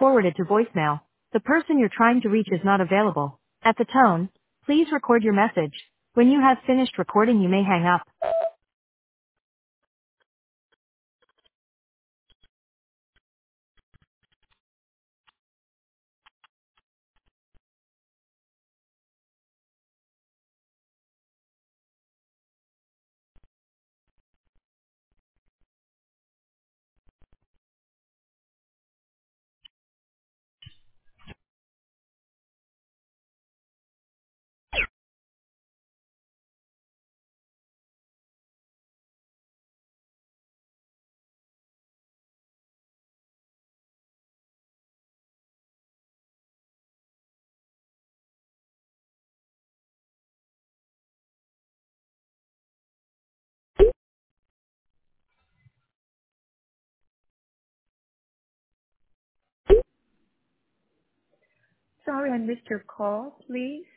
forwarded to voicemail. The person you're trying to reach is not available. At the tone, please record your message. When you have finished recording, you may hang up. Sorry, I missed your call. Please